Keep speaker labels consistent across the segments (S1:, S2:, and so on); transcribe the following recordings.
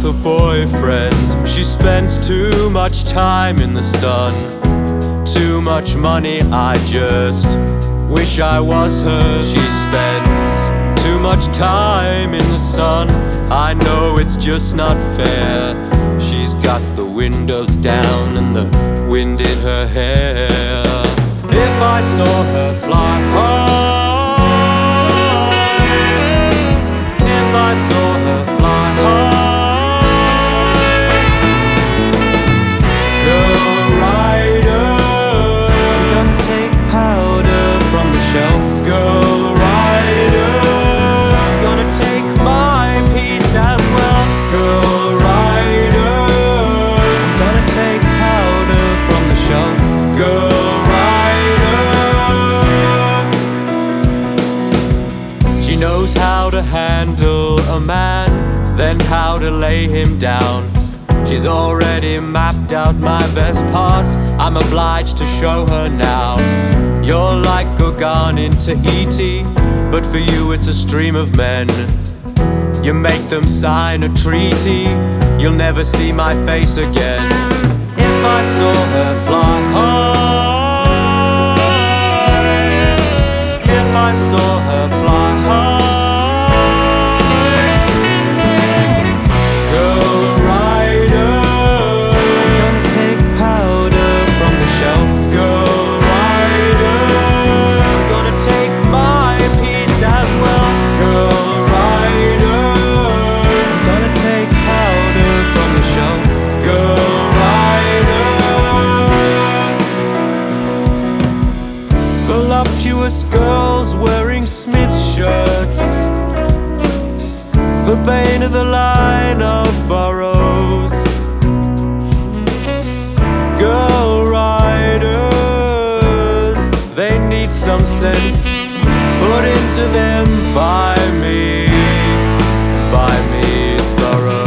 S1: her boyfriends. She spends too much time in the sun, too much money, I just wish I was her. She spends too much time in the sun, I know it's just not fair. She's got the windows down and the wind in her hair. If I saw her fly high, if I saw her fly high, girl rider, I'm gonna take powder from the shelf. Girl rider, I'm gonna take my piece as well. Girl rider, I'm gonna take powder from the shelf. Girl knows how to handle a man, then how to lay him down. She's already mapped out my best parts, I'm obliged to show her now. You're like Gauguin in Tahiti, but for you it's a stream of men. You make them sign a treaty, you'll never see my face again. If I saw her fly high, if I saw her fly high, voluptuous girls wearing Smith's shirts, the bane of the line of boroughs. Girl riders, they need some sense put into them by me thorough.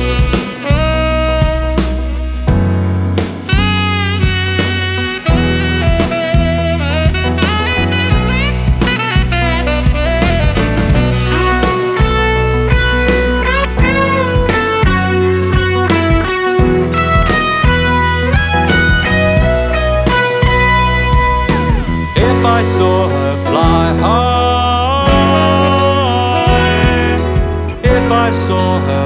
S1: If I saw her fly high, if I saw her